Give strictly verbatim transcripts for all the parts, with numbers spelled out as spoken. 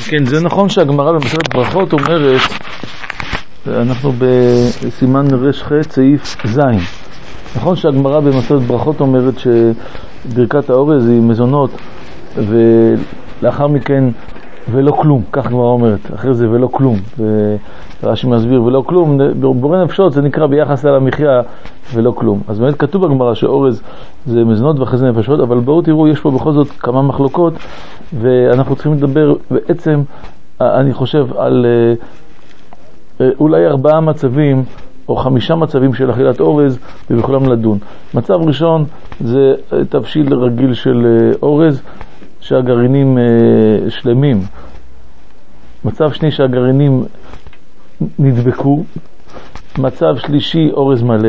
כן, זה נכון שהגמרא במסכת ברכות אומרת, אנחנו בסימן רש ח' סעיף ז', נכון שהגמרא במסכת ברכות אומרת שברכת האורז היא מזונות ולאחר מכן ולא כלום, כך הגמרא אומרת, אחרי זה ולא כלום, ורש"י מסביר ולא כלום, בורא נפשות זה נקרא ביחס על המחיה ולא כלום. אז באמת כתוב בגמרא שאורז זה מזונות ואחרי זה נפשות, אבל בואו תראו, יש פה בכל זאת כמה מחלוקות, ואנחנו צריכים לדבר בעצם, אני חושב, על אולי ארבעה מצבים או חמישה מצבים של אכילת אורז ובכולם לדון. מצב ראשון זה תבשיל רגיל של אורז שהגרעינים שלמים. מצב שני שהגרעינים נדבקו. מצב שלישי אורז מלא.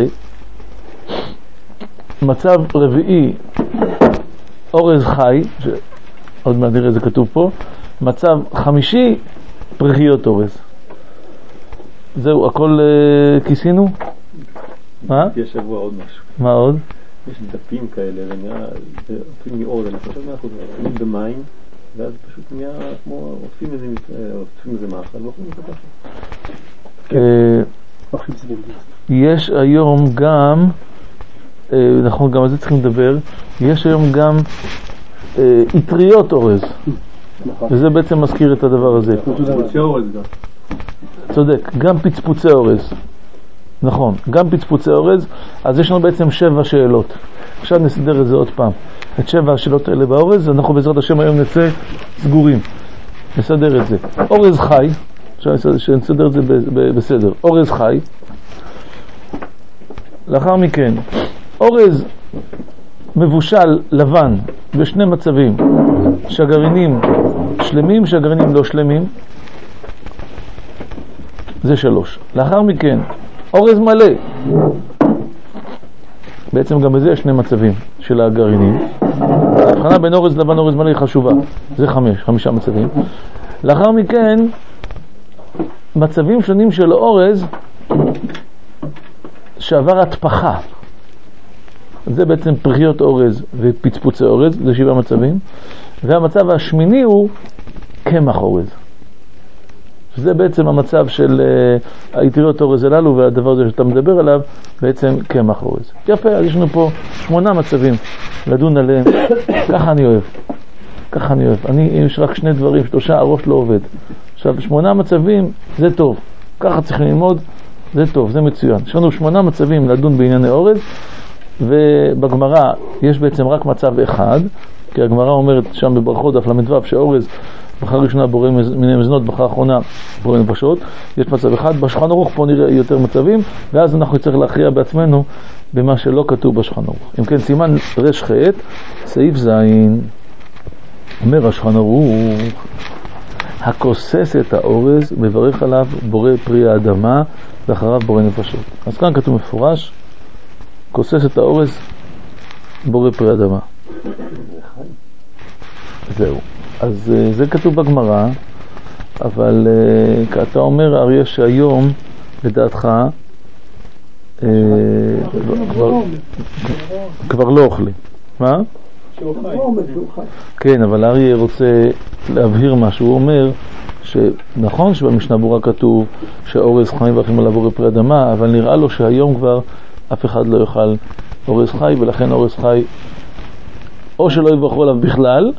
מצב רביעי אורז חי, עוד מעט נראה זה כתוב פה. מצב חמישי פרחיות אורז. זהו, הכל uh, כיסינו? מה? יש שבוע עוד משהו. מה עוד? יש דפים כאלה, זה נראה, זה עושים מאור, אני חושב שאנחנו עושים במים, ואז פשוט נהיה כמו, עושים איזה, עושים איזה מאכל, ואוכלים את הפחד. יש היום גם, אנחנו גם על זה צריכים לדבר, יש היום גם עטריות אורז, וזה בעצם מזכיר את הדבר הזה. פצפוצי אורז גם. צודק, גם פצפוצי אורז. נכון, גם פצפוצי אורז. אז יש לנו בעצם שבע שאלות. עכשיו נסדר את זה עוד פעם. את שבע השאלות האלה באורז, אנחנו בעזרת השם היום נצא סגורים. נסדר את זה. אורז חי, שנסדר את זה בסדר. אורז חי. לאחר מכן, אורז מבושל לבן בשני מצבים. שהגרעינים שלמים, שהגרעינים לא שלמים. זה שלוש. לאחר מכן, אורז מלא. בעצם גם בזה יש שני מצבים של הגרעינים. ההבחנה בין אורז לבן ואורז מלא היא חשובה. זה חמש, חמישה מצבים. לאחר מכן, מצבים שונים של אורז שעבר התפחה. זה בעצם פרחיות אורז ופצפוצי אורז, זה שבעה מצבים. והמצב השמיני הוא קמח אורז. זה בעצם המצב של uh, העטריות אורז הללו, והדבר הזה שאתה מדבר עליו, בעצם קמח אורז. יפה, אז יש לנו פה שמונה מצבים לדון עליהם. ככה אני אוהב. ככה אני אוהב. אני, יש רק שני דברים, שלושה, הראש לא עובד. עכשיו, שמונה מצבים, זה טוב. ככה צריכים ללמוד, זה טוב, זה מצוין. יש לנו שמונה מצבים לדון בענייני אורז, ובגמרא יש בעצם רק מצב אחד, כי הגמרא אומרת שם בברכות דף למדו"ב שאורז בחר ראשונה בורא מיני מזונות, בחר אחרונה בורא נפשות. יש מצב אחד, בשולחן ערוך פה נראה יותר מצבים, ואז אנחנו נצטרך להכריע בעצמנו במה שלא כתוב בשולחן ערוך. אם כן, סימן רש ח' סעיף ז' אומר השולחן ערוך, הכוסס את האורז מברך עליו בורא פרי האדמה ואחריו בורא נפשות. אז כאן כתוב מפורש, כוסס את האורז בורא פרי אדמה. זהו. אז זה כתוב בגמרא, אבל uh, אתה אומר אריה שהיום לדעתך uh, כבר, כבר לא אוכלים. מה? כן, אבל אריה רוצה להבהיר משהו. הוא אומר שנכון שבמשנה ברורה כתוב שהאורז חי ואחים עליו בורא פרי אדמה, אבל נראה לו שהיום כבר אף אחד לא יאכל אורז חי, ולכן אורז חי או שלא יברכו עליו בכלל,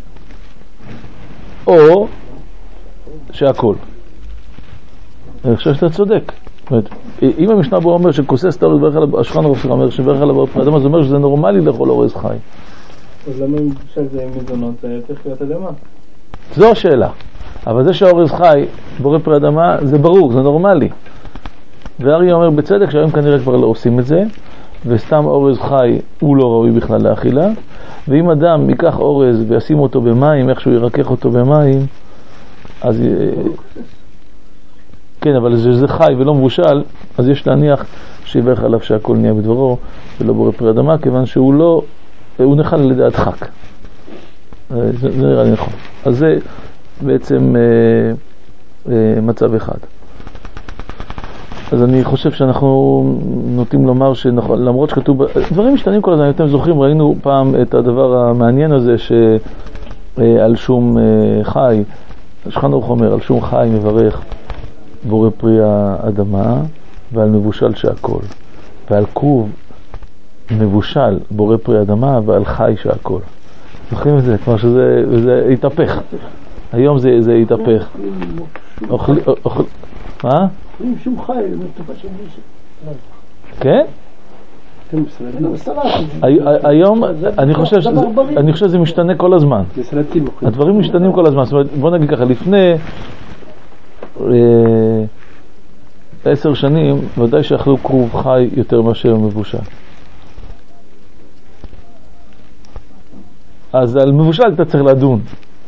או שהכל. אני חושב שאתה צודק. אם המשנה ברורה אומר שכוסס את האורז, השולחן ערוך אומר שברך עליו פרי אדמה, זה אומר שזה נורמלי לאכול אורז חי. אז למה אם שזה מזונות זה צריך להיות אדמה? זו השאלה. אבל זה שהאורז חי בורא פרי אדמה זה ברור, זה נורמלי. ואריה אומר בצדק שהיום כנראה כבר לא עושים את זה, וסתם אורז חי הוא לא ראוי בכלל לאכילה. ואם אדם ייקח אורז וישים אותו במים, איכשהו ירקח אותו במים, אז כן, אבל זה חי ולא מבושל, אז יש להניח שיברך עליו שהכל נהיה בדברו ולא בורא פרי אדמה, כיוון שהוא לא, הוא נחל על ידי הדחק. זה, זה נראה לי נכון. אז זה בעצם אה, אה, מצב אחד. אז אני חושב שאנחנו נוטים לומר שלמרות שכתוב, דברים משתנים כל הזמן, אתם זוכרים, ראינו פעם את הדבר המעניין הזה שעל שום חי שולחן ערוך אומר, על שום חי מברך בורא פרי האדמה, ועל מבושל שהכל. ועל כרוב מבושל בורא פרי האדמה, ועל חי שהכל. זוכרים את זה? כלומר שזה זה התהפך. היום זה, זה התהפך. אוכל... אוכל... מה? שום חי, מטופה של מישהו. כן? היום, אני חושב שזה משתנה כל הזמן. הדברים משתנים כל הזמן. זאת אומרת, בוא נגיד ככה, לפני עשר שנים, ודאי שאכלו כרוב חי יותר מאשר מבושל. אז על מבושל אתה צריך לדון.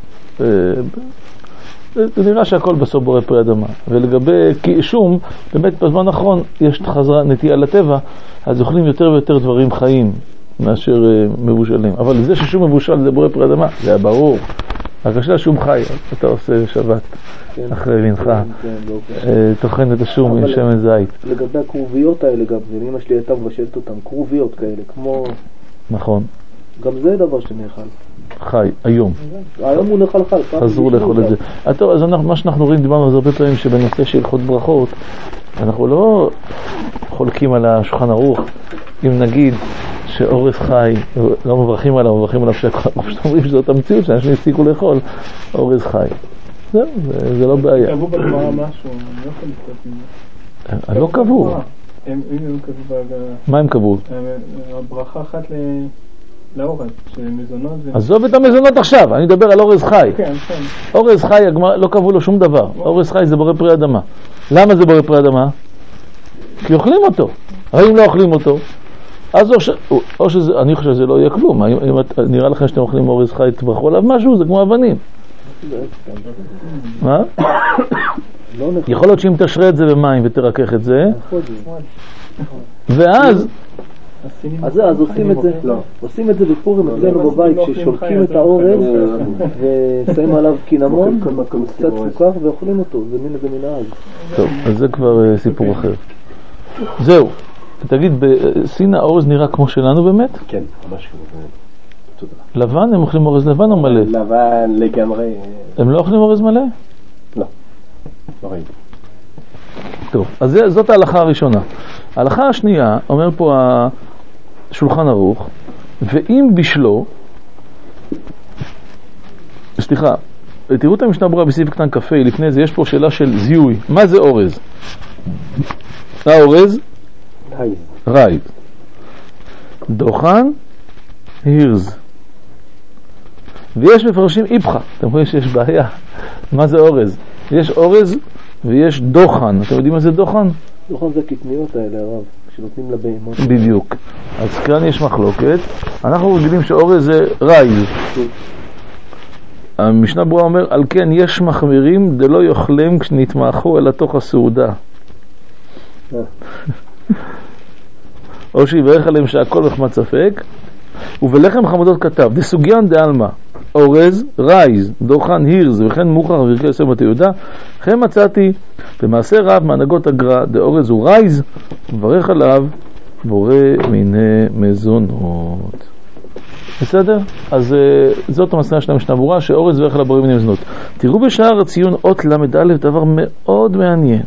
זה נראה שהכל בסוף בורא פרי אדמה. ולגבי שום, באמת בזמן האחרון יש חזרה נטייה לטבע, אז אוכלים יותר ויותר דברים חיים מאשר מבושלים. אבל זה ששום מבושל זה בורא פרי אדמה, זה היה ברור. הקשה שום חי, אתה עושה שבת אחרי מנחה, טוחן את השום עם שמן זית. לגבי הכרוביות האלה גם, ואמא שלי הייתה מבשלת אותם, כרוביות כאלה, כמו... נכון. גם זה דבר שנאכל. חי, היום. היום הוא נאכל חי. חזרו לאכול את זה. טוב, אז מה שאנחנו רואים, דיברנו על זה הרבה פעמים, שבנושא של הלכות ברכות, אנחנו לא חולקים על השולחן ערוך, אם נגיד שאורז חי, לא מברכים עליו, מברכים עליו שהכל, פשוט אומרים שזאת המציאות, שאנשים הפסיקו לאכול אורז חי. זהו, זה לא בעיה. קבעו בגמרא משהו, אני לא יכול לקרוא את זה. לא קבעו. אם הם קבעו בהגעה... מה הם קבעו? הברכה אחת לאורז, של מזונות... עזוב את המזונות עכשיו, אני מדבר על אורז חי. כן, כן. אורז חי, לא קבעו לו שום דבר. אורז חי זה בורא פרי אדמה. למה זה בורא פרי אדמה? כי אוכלים אותו. אבל אם לא אוכלים אותו, אז או, ש... או שזה, אני חושב שזה לא יהיה כלום. אם, אם את, נראה לכם שאתם אוכלים אורז חי, תברכו עליו משהו, זה כמו אבנים. מה? יכול להיות שאם תשרה את זה במים ותרכך את זה, ואז... אז זה, אז עושים את זה, עושים את זה בפורים אצלנו בבית, ששולקים את האורז ושמים עליו קינמון, קצת סוכר ואוכלים אותו, זה מין איזה מנהג. טוב, אז זה כבר סיפור אחר. זהו, תגיד, בסין האורז נראה כמו שלנו באמת? כן, ממש כמו. לבן? הם אוכלים אורז לבן או מלא? לבן לגמרי. הם לא אוכלים אורז מלא? לא, לא ראיתי. טוב, אז זאת ההלכה הראשונה. ההלכה השנייה, אומר פה השולחן ערוך, ואם בשלו, סליחה, תראו את המשנה ברורה בסעיף קטן קפה, לפני זה יש פה שאלה של זיהוי. מה זה אורז? האורז? רייז. רייז. דוחן? הירז. ויש מפרשים איפכה. אתם רואים שיש בעיה. מה זה אורז? יש אורז ויש דוחן. אתם יודעים מה זה דוחן? דוחן זה הקטניות האלה, הרב, שנותנים לבהמות. בדיוק. אז כאן יש מחלוקת. אנחנו רגילים שאורז זה רייז. המשנה ברורה אומר, על כן יש מחמירים דלא יאכלם כשנתמחו אל תוך הסעודה. או שיברך עליהם שהכל מחמת ספק. ובלחם חמודות כתב, דסוגיין דעלמא, אורז, רייז, דוחן, הירז, וכן מוכח ורכי יוסף בת יהודה, לכן מצאתי במעשה רב מהנהגות הגר"א, דאורז הוא רייז, מברך עליו בורא מיני מזונות. בסדר? אז זאת המסקנה של המשנה ברורה, שאורז מברך עליו בורא מיני מזונות. תראו בשער הציון אות למד א' דבר מאוד מעניין.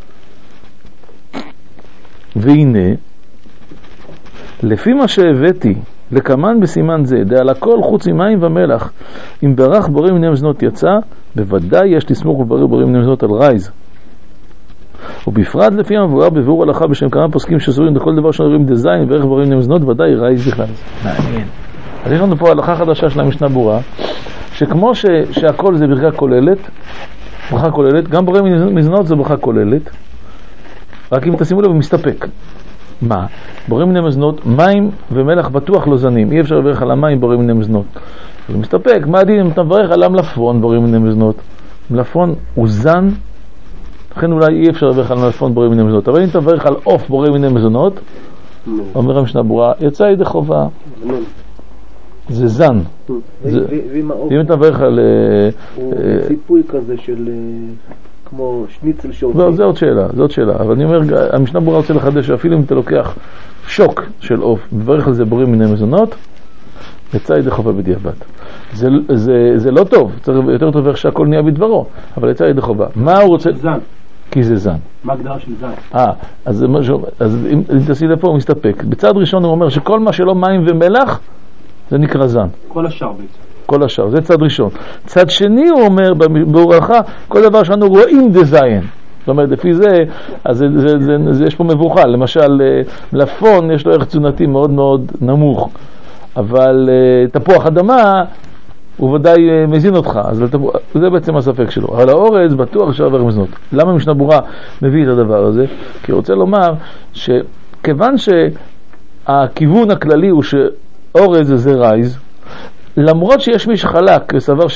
והנה, לפי מה שהבאתי לקמן בסימן זה, דעל הכל חוץ ממים ומלח, אם ברך בורא מיני מזונות יצא, בוודאי יש לסמוך ולברר בורא מיני מזונות על רייז. ובפרט לפי המבואר בביאור הלכה בשם כמה פוסקים שסוברים לכל דבר שנראים דזיין וברך בורא מיני מזונות, ודאי רייז בכלל. מעניין. אז יש לנו פה הלכה חדשה של המשנה ברורה, שכמו ש, שהכל זה ברכה כוללת, ברכה כוללת, גם בורא מיני מזונות זה ברכה כוללת, רק אם תשימו לב הוא מסתפק. מה? בורא מיני מזונות, מים ומלח בטוח לא זנים, אי אפשר לברך על המים בורא מיני מזונות. זה מסתפק, מה הדין אם אתה מברך על המלפפון בורא מיני מזונות? מלפפון הוא זן, לכן אולי אי אפשר לברך על מלפפון בורא מיני מזונות, אבל אם אתה מברך על עוף בורא מיני מזונות, אומר המשנה ברורה, יצא ידי חובה. זה זן. אם אתה מברך על... הוא ציפוי כזה של... כמו שניצל שעושים. לא, זה עוד שאלה, זה עוד שאלה. אבל אני אומר, המשנה ברורה רוצה לחדש שאפילו אם אתה לוקח שוק של עוף, מברך על זה בורא מיני מזונות, יצא ידי חובה בדיעבד. זה, זה, זה לא טוב, צריך יותר טוב איך שהכל נהיה בדברו, אבל יצא ידי חובה. מה הוא רוצה? זן. כי זה זן. מה הגדרה של זן? אה, אז, זה משהו, אז אם, אם תעשי לפה הוא מסתפק. בצד ראשון הוא אומר שכל מה שלא מים ומלח, זה נקרא זן. כל השאר בעצם. כל השאר, זה צד ראשון. צד שני הוא אומר, בהורחה, כל דבר שאנו רואים דזיין. זאת אומרת, לפי זה, אז זה, זה, זה, זה, יש פה מבוכה. למשל, לפון יש לו ערך תזונתי מאוד מאוד נמוך, אבל תפוח אדמה הוא ודאי מזין אותך, אז זה בעצם הספק שלו. אבל האורז בטוח שעבר מזנות. למה משנה ברורה מביא את הדבר הזה? כי הוא רוצה לומר שכיוון שהכיוון הכללי הוא שאורז זה רייז, למרות שיש מי שחלק וסבר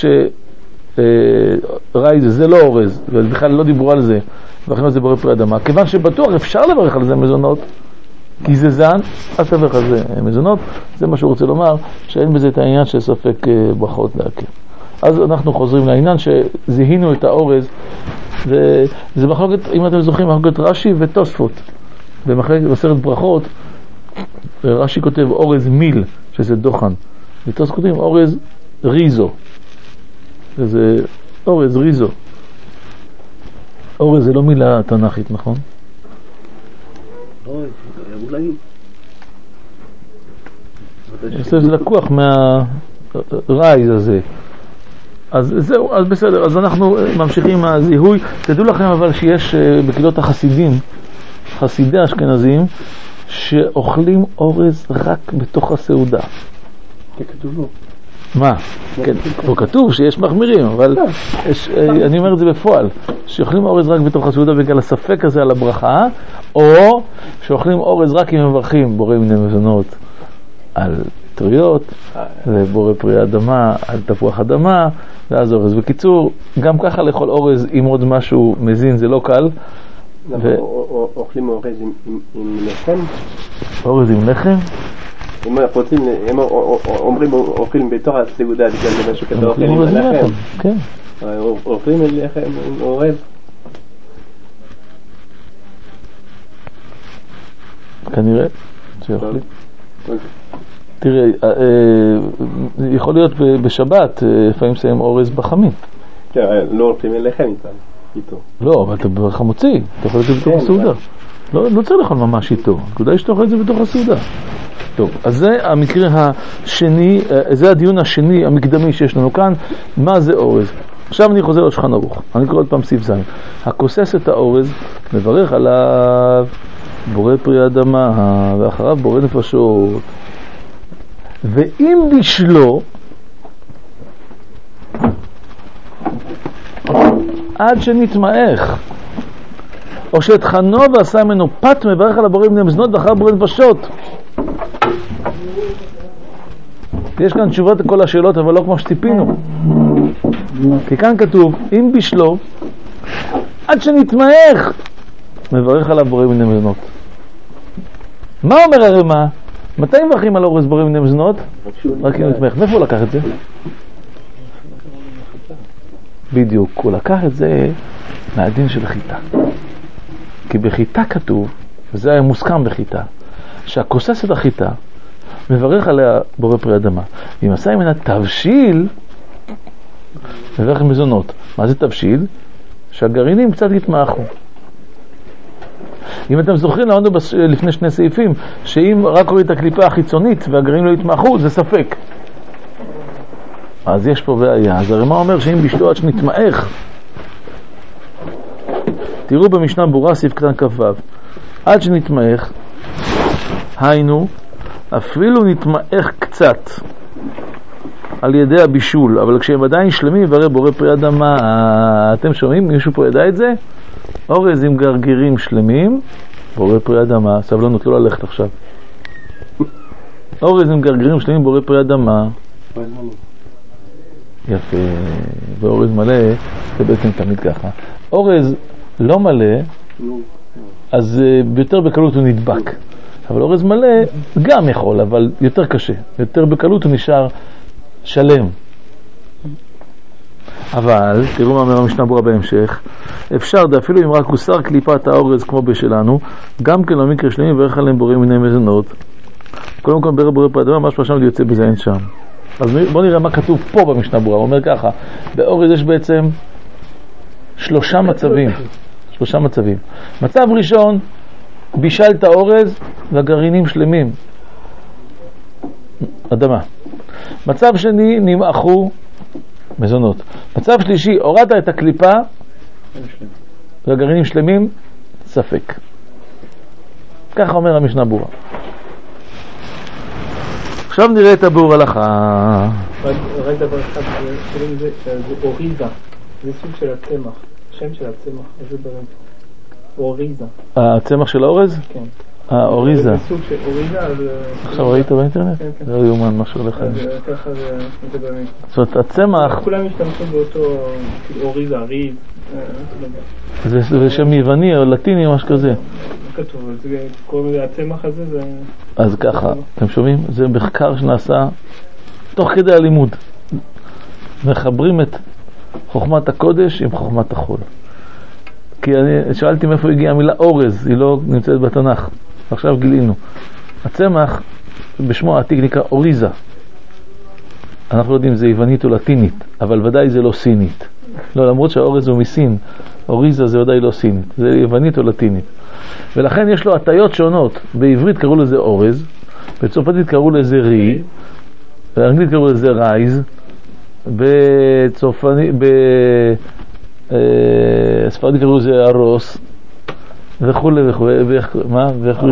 שרייז זה לא אורז, ובכלל לא דיברו על זה, ואחרי זה בורא פרי אדמה, כיוון שבטוח אפשר לברך על זה מזונות, כי זה זן, אז תברך על זה מזונות. זה מה שהוא רוצה לומר, שאין בזה את העניין של ספק ברכות להכיר. אז אנחנו חוזרים לעניין שזיהינו את האורז, וזה מחלוקת, אם אתם זוכרים, מחלוקת רש"י ותוספות. במחלקת בסרט ברכות, רש"י כותב אורז מיל, שזה דוחן. ותוספות כותבים אורז ריזו. זה אורז ריזו. אורז זה לא מילה תנ"כית, נכון? אוי, אולי... אני חושב שזה לקוח מהרייז הזה. אז זהו, אז בסדר, אז אנחנו ממשיכים עם הזיהוי. תדעו לכם אבל שיש בקהילות החסידים, חסידי האשכנזים, שאוכלים אורז רק בתוך הסעודה. זה כתוב לו. מה? כן, פה כתוב שיש מחמירים, אבל יש, אני אומר את זה בפועל, שאוכלים אורז רק בתוך הסעודה בגלל הספק הזה על הברכה, או שאוכלים אורז רק אם מברכים בורא מיני מזונות על טריות, ובורא פרי אדמה על תפוח אדמה, ואז אורז. בקיצור, גם ככה לאכול אורז עם עוד משהו מזין זה לא קל. אוכלים אורז עם לחם? אורז עם לחם? אם רוצים, הם אומרים אוכלים בתוך הסעודה בגלל משהו כזה, אוכלים עם לחם. כן. אוכלים לחם עם אורז? כנראה שאוכלים. תראה, יכול להיות בשבת, לפעמים שמים אורז בחמין. כן, לא אוכלים לחם איתו. לא, אבל אתה ברכה מוציא, אתה יכול להיות בתוך הסעודה. לא צריך לאכול ממש איתו, כדאי שאתה אוכל את זה בתוך הסעודה. טוב, אז זה המקרה השני, זה הדיון השני המקדמי שיש לנו כאן, מה זה אורז. עכשיו אני חוזר לשולחן ערוך, אני קורא עוד פעם סעיף זין. הכוסס את האורז, מברך עליו בורא פרי אדמה, ואחריו בורא נפשות. ואם בשלו, עד שנתמעך, או שתחנו ועשה ממנו פת, מברך על הבורא מיני מזונות ואחריו בורא נפשות. יש כאן תשובות לכל השאלות, אבל לא כמו שציפינו. כי כאן כתוב, אם בשלו, עד שנתמעך, מברך עליו בורא מיני מזונות. מה אומר הרמ"א? מתי מברכים על אורז בורא מיני מזונות? רק אם נתמעך. מאיפה הוא לקח את זה? בדיוק, הוא לקח את זה מהדין של חיטה. כי בחיטה כתוב, וזה היה מוסכם בחיטה, שהכוסס את החיטה, מברך עליה בורא פרי אדמה. אם עשה ממנה תבשיל, מברך מזונות. מה זה תבשיל? שהגרעינים קצת יתמעכו. אם אתם זוכרים, למדנו לפני שני סעיפים, שאם רק רואים את הקליפה החיצונית והגרעינים לא יתמעכו, זה ספק. אז יש פה בעיה. אז הרמ"א אומר שאם בשלו עד שנתמעך, תראו במשנה ברורה סעיף קטן כ"ו, עד שנתמעך, היינו, אפילו נתמעך קצת על ידי הבישול, אבל כשהם עדיין שלמים יברא בורא פרי אדמה. אתם שומעים? מישהו פה ידע את זה? אורז עם גרגירים שלמים, בורא פרי אדמה. סבלנות, לא ללכת עכשיו. אורז עם גרגירים שלמים, בורא פרי אדמה. יפה. ואורז מלא, זה בעצם תמיד ככה. אורז לא מלא, אז יותר בקלות הוא נדבק. אבל אורז מלא גם יכול, אבל יותר קשה. יותר בקלות הוא נשאר שלם. אבל, תראו מה אומר המשנה ברורה בהמשך, אפשר, אפילו אם רק הוסר קליפת האורז כמו בשלנו, גם כן למקרה שלמים יברך עליהם בורא מיני מזונות. קודם כל ברב בורא פרי אדמה, מה שפרשם יוצא בזה אין שם. אז בואו נראה מה כתוב פה במשנה ברורה. הוא אומר ככה, באורז יש בעצם שלושה מצבים. שלושה מצבים. מצב ראשון, בישלת אורז והגרעינים שלמים. אדמה. מצב שני, נמעכו מזונות. מצב שלישי, הורדת את הקליפה והגרעינים שלמים, ספק. ככה אומר המשנה ברורה. עכשיו נראה את הביאור הלכה. רק דבר אחד, זה אוריזה, זה סוג של הצמח, השם של הצמח, זה באמת אוריזה. הצמח של האורז? כן. האוריזה. זה סוג של אוריזה. עכשיו ראית באינטרנט? כן, כן. זה לא יומן משהו לך. ככה זה באמת. זאת אומרת, הצמח... כולם משתמשים באותו אוריזה, ריז. זה שם יווני או לטיני או משהו כזה. כתוב, קוראים לזה הצמח הזה, זה... אז ככה, אתם שומעים? זה מחקר שנעשה תוך כדי הלימוד. מחברים את חוכמת הקודש עם חוכמת החול. כי אני שאלתי מאיפה הגיעה המילה אורז, היא לא נמצאת בתנ"ך. עכשיו גילינו. הצמח בשמו העתיק נקרא אוריזה. אנחנו לא יודעים אם זה יוונית או לטינית, אבל ודאי זה לא סינית. לא, למרות שהאורז הוא מסין, אוריזה זה ודאי לא סינית, זה יוונית או לטינית. ולכן יש לו הטיות שונות. בעברית קראו לזה אורז, בצרפתית קראו לזה רי, באנגלית קראו לזה רייז, בצרפתית, בספרדית קראו לזה ארוס, וכו' וכו', מה?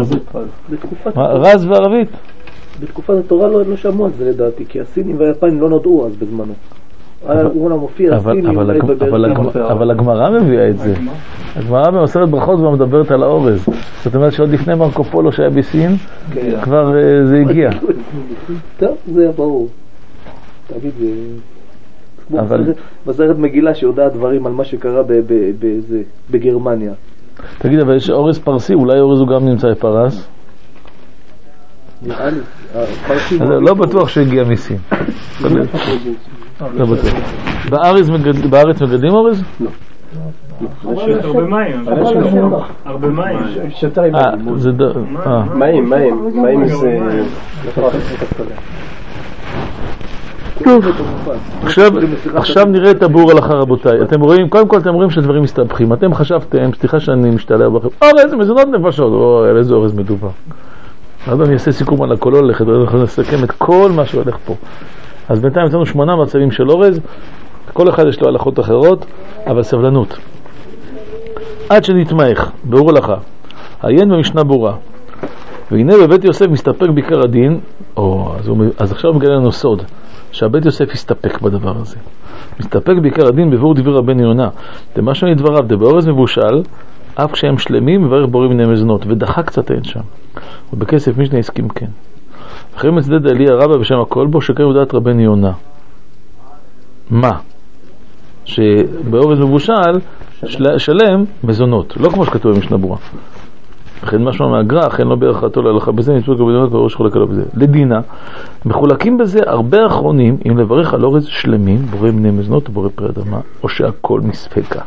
רז וערבית. בתקופת התורה לא שמעו על זה לדעתי, כי הסינים והיפנים לא נודעו אז בזמנו. אבל הגמרא מביאה את זה. הגמרא במסכת ברכות כבר מדברת על האורז. זאת אומרת שעוד לפני מרקו פולו שהיה בסין כבר זה הגיע. טוב, זה היה ברור. תגיד, זה מסכת מגילה שיודעת דברים על מה שקרה בגרמניה. תגיד, אבל יש אורז פרסי, אולי אורז הוא גם נמצא בפרס? נראה לי. לא בטוח שהגיע מסין. לא בטוח. בארץ מגדלים אורז? לא. הרבה מים. הרבה מים. מים, מים. מים זה... טוב, עכשיו נראה את הביאור הלכה רבותיי. אתם רואים, קודם כל אתם רואים שהדברים מסתבכים. אתם חשבתם, סליחה שאני משתלח בכם, אורז, מזונות נפשות, או על איזה אורז מדובר. אז אני אעשה סיכום על הכל הולכת, אנחנו נסכם את כל מה שהולך פה. אז בינתיים יצאנו שמונה מצבים של אורז, כל אחד יש לו הלכות אחרות, אבל סבלנות. עד שנתמך, ביאור הלכה, עיין במשנה ברורה. והנה בבית יוסף מסתפק בעיקר הדין, או, אז, הוא, אז עכשיו מגלה לנו סוד, שהבית יוסף יסתפק בדבר הזה. מסתפק בעיקר הדין בביאור דברי רבנו יונה. דמשמע לדבריו, דבאורז מבושל, אף כשהם שלמים מברך בורא מיני מזונות, ודחה קצת אין שם. ובכסף משנה הסכים כן. אחרי מצדד אליה רבא בשם הכל בו שקר יודעת רבנו יונה. מה? שבאורז מבושל של, שלם מזונות, לא כמו שכתוב במשנה ברורה. לכן משמע מהגר"א, אכן לא בהלכתו להלכה בזה, ניצול כבדונות והראש חולק עליו בזה. לדינה, מחולקים בזה הרבה אחרונים אם לברך על אורז שלמים, בורא מיני מזונות ובורא פרי אדמה, או שהכל מספקה.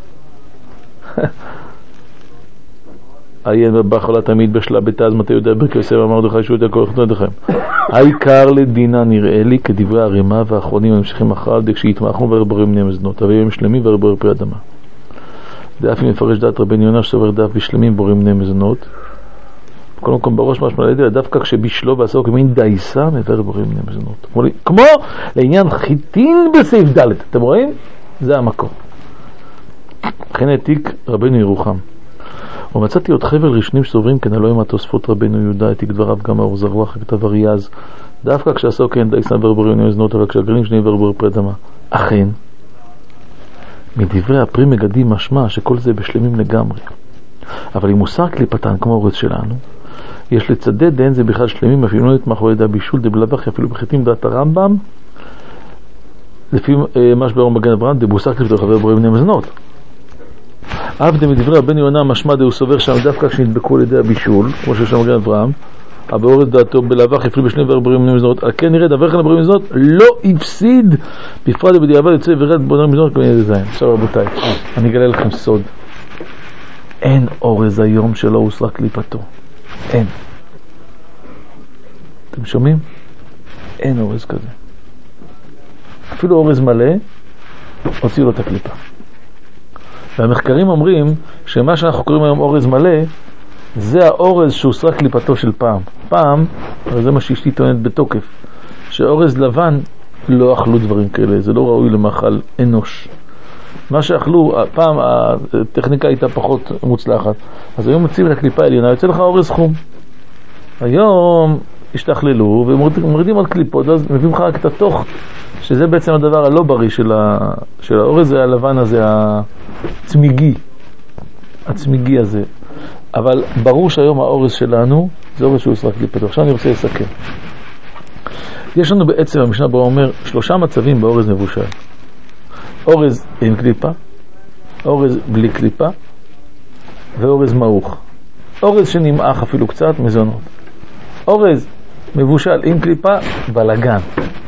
עיין בבחלה תמיד בשלה בתז מתי יודע ברכי יוסף אמר דרך ישוע את הכל יחתנו ידיכם. העיקר לדינה נראה לי כדברי הרימה והאחרונים הממשיכים אחריו דכשיתמחנו ובורא מיני מזונות אבל הם שלמים ובורא פרי אדמה. דאף אם מפרש דעת רבנו יונה שסובר דף בשלמים בורא מיני מזונות, כל מקום בראש משמע לידי דווקא כשבישלו ועשו כמין דייסה מבורא בורא מיני מזונות, כמו לעניין חיטין בסעיף ד'. אתם רואים? זה המקור. לכן העתיק רבנו ירוחם. ומצאתי עוד חבר ראשונים שסוברים כן הלוא עם התוספות רבנו יהודה העתיק דבריו גם האור זרוח כתב אריאז דווקא כשעשו כן דייסה מבורא מיני מזונות אבל כשהגרעינים שני מבורא פרי אדמה. אכן מדברי הפרי מגדים משמע שכל זה בשלמים לגמרי, אבל אם מוסר קליפתן כמו אורז שלנו יש לצדד דהן זה בכלל שלמים אפילו לא נתמך על ידי הבישול דבלבך אפילו בחיתים דעת הרמב"ם לפי מה שבאור מגן אברהם דבוסר קליפתן חבר בורא מיני מזונות. אף דמדברי רבנו יונה משמע דהוא סובר שם דווקא כשנדבקו על ידי הבישול כמו ששם מגן אברהם הבאורז דעתו בלבך אפילו בשני בורא מיני מזונות על כן נראה דבר כאן לבורא מיני מזונות לא הפסיד בפרט בדיעבד יוצא ורד בורא מיני מזונות כמובן ידע זין. עכשיו רבותיי אני אגלה לכם סוד, אין אורז היום שלא הוסרה קליפתו, אין. אתם שומעים? אין אורז כזה. אפילו אורז מלא, הוציאו לו את הקליפה. והמחקרים אומרים שמה שאנחנו קוראים היום אורז מלא, זה האורז שהוסרה קליפתו של פעם. פעם, אבל זה מה שאשתי טוענת בתוקף, שאורז לבן לא אכלו דברים כאלה, זה לא ראוי למאכל אנוש. מה שאכלו, פעם הטכניקה הייתה פחות מוצלחת, אז היום מוציאים את הקליפה העליונה, יוצא לך אורז חום. היום השתכללו ומורידים עוד קליפות, אז מביאים לך רק את התוך, שזה בעצם הדבר הלא בריא של, ה... של האורז, זה הלבן הזה, הצמיגי, הצמיגי הזה. אבל ברור שהיום האורז שלנו זה אורז שהוא יסרק קליפתו. עכשיו אני רוצה לסכם. יש לנו בעצם, המשנה ברורה אומר, שלושה מצבים באורז מבושל. אורז עם קליפה, אורז בלי קליפה, ואורז מעוך. אורז שנמעך אפילו קצת, מזונות. אורז מבושל עם קליפה, בלגן.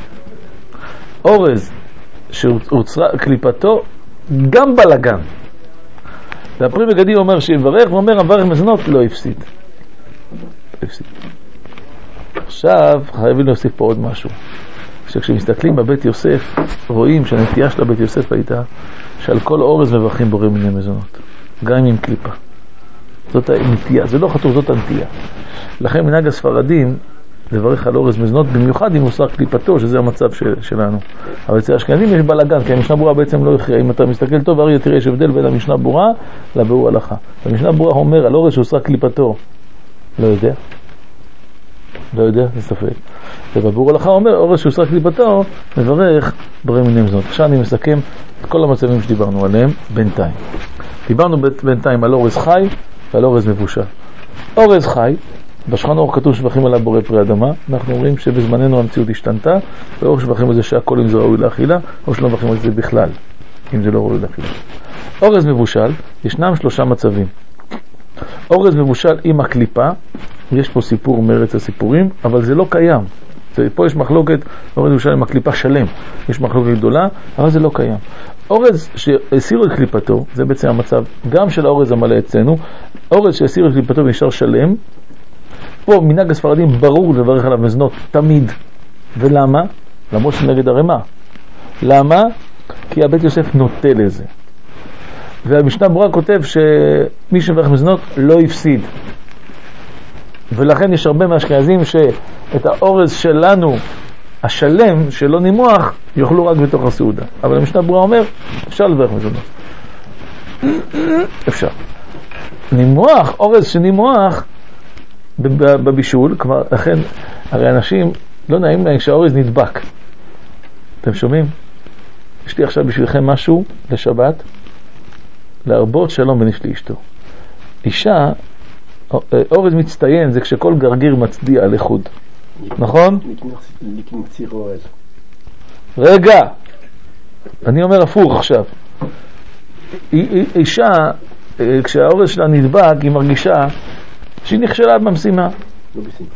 אורז שהוצרה קליפתו, גם בלגן. והפרי מגדי אומר שיברך, ואומר המברך מזונות לא הפסיד. לא הפסיד. עכשיו חייבים להוסיף פה עוד משהו. שכשמסתכלים בבית יוסף, רואים שהנטייה של הבית יוסף הייתה שעל כל אורז מברכים בורא מיני מזונות, גם עם קליפה. זאת הנטייה, זה לא חתוב, זאת הנטייה. לכן מנהג הספרדים לברך על אורז מזונות, במיוחד אם הוסר קליפתו, שזה המצב של, שלנו. אבל אצל האשכנזים יש בלגן, כי המשנה ברורה בעצם לא הכריעה. אם אתה מסתכל טוב, הרי תראה יש הבדל בין המשנה ברורה לביאור הלכה. המשנה ברורה אומר על אורז שהוסר קליפתו, לא יודע. לא יודע, זה ספק. ובביאור הלכה אומר, אורז שהוסר קליפתו, מברך בורא מיני מזונות. עכשיו אני מסכם את כל המצבים שדיברנו עליהם בינתיים. דיברנו בינתיים על אורז חי ועל אורז מבושל. אורז חי, בשולחן אורך כתוב שבחים עליו בורא פרי אדמה. אנחנו אומרים שבזמננו המציאות השתנתה, ואור שבחים על זה שהכל אם זה ראוי לאכילה, או שלא מבחים על זה בכלל, אם זה לא ראוי לאכילה. אורז מבושל, ישנם שלושה מצבים. אורז מבושל עם הקליפה, יש פה סיפור מארץ הסיפורים, אבל זה לא קיים. זה, פה יש מחלוקת, אורז מבושל עם הקליפה שלם, יש מחלוקת גדולה, אבל זה לא קיים. אורז שהסירו את קליפתו, זה בעצם המצב גם של האורז המלא אצלנו, אורז שהסירו את קליפתו ונשאר שלם, פה מנהג הספרדים ברור לברך עליו מזונות תמיד. ולמה? למרות שנגד הרמה. למה? כי הבית יוסף נוטה לזה. והמשנה ברורה כותב שמי שמברך מזונות לא יפסיד. ולכן יש הרבה מהאשכנזים שאת האורז שלנו, השלם, שלא נימוח, יאכלו רק בתוך הסעודה. אבל המשנה ברורה אומר, אפשר לברך מזונות. אפשר. נימוח, אורז שנימוח, בבישול, כבר, לכן, הרי אנשים לא נעים להם שהאורז נדבק. אתם שומעים? יש לי עכשיו בשבילכם משהו לשבת, להרבות שלום בין איש לאשתו. אישה, אורז מצטיין זה כשכל גרגיר מצדיע על איחוד. נכון? רגע, אני אומר הפוך עכשיו. אישה, כשהאורז שלה נדבק, היא מרגישה שהיא נכשלה במשימה. לא בשמחה.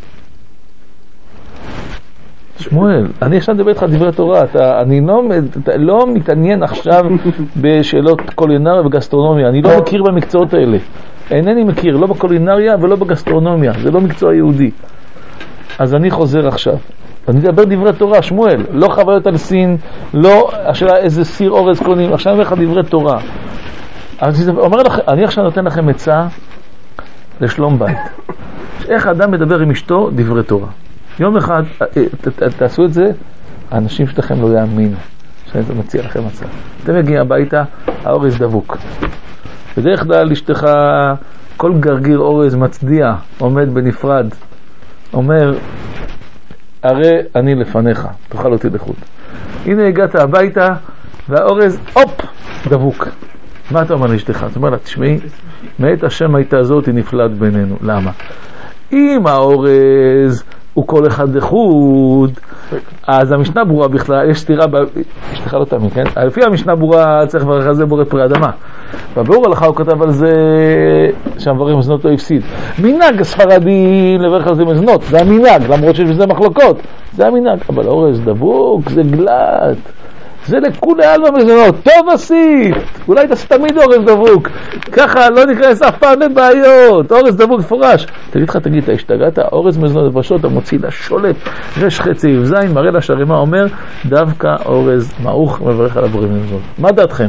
שמואל, אני עכשיו מדבר איתך דברי תורה, אתה, אני לא, אתה, לא מתעניין עכשיו בשאלות קולינריה וגסטרונומיה, אני לא מכיר במקצועות האלה. אינני מכיר, לא בקולינריה ולא בגסטרונומיה, זה לא מקצוע יהודי. אז אני חוזר עכשיו. אני מדבר דברי תורה, שמואל, לא חוויות על סין, לא השאלה איזה סיר אורז קונים, עכשיו אני אומר לך דברי תורה. אז אומר לך, אני עכשיו נותן לכם עצה לשלום בית. איך האדם מדבר עם אשתו דברי תורה. יום אחד, תעשו את זה, האנשים שלכם לא יאמינו. שאני מציע לכם הצעה. אתם מגיעים הביתה, האורז דבוק. בדרך כלל אשתך, כל גרגיר אורז מצדיע, עומד בנפרד, אומר, הרי אני לפניך, תאכל אותי לחוד. הנה הגעת הביתה, והאורז, הופ, דבוק. מה אתה אומר לאשתך? זאת אומרת, תשמעי, מאת השם הייתה הזאת היא נפלט בינינו. למה? אם האורז הוא כל אחד לחוד, אז המשנה ברורה בכלל, יש סתירה, אשתך לא תאמין, כן? לפי המשנה ברורה צריך לברך על זה בורא פרי אדמה. בביאור הלכה הוא כתב על זה שהמברך מזונות לא הפסיד. מנהג הספרדים לברך על זה מזונות, זה המנהג, למרות שיש בזה מחלוקות, זה המנהג. אבל האורז דבוק, זה גלת. זה לכולי עלמא מזונות. טוב עשית, אולי תעשי תמיד אורז דבוק, ככה לא ניכנס אף פעם לבעיות. אורז דבוק פורש. תגיד לך, תגיד, אתה השתגעת? אורז מזונות נפשות המוציא לשולט רש חצי זין מראה לשרימה, אומר דווקא אורז מעוך מברך על הבוראים מזונות. מה דעתכם?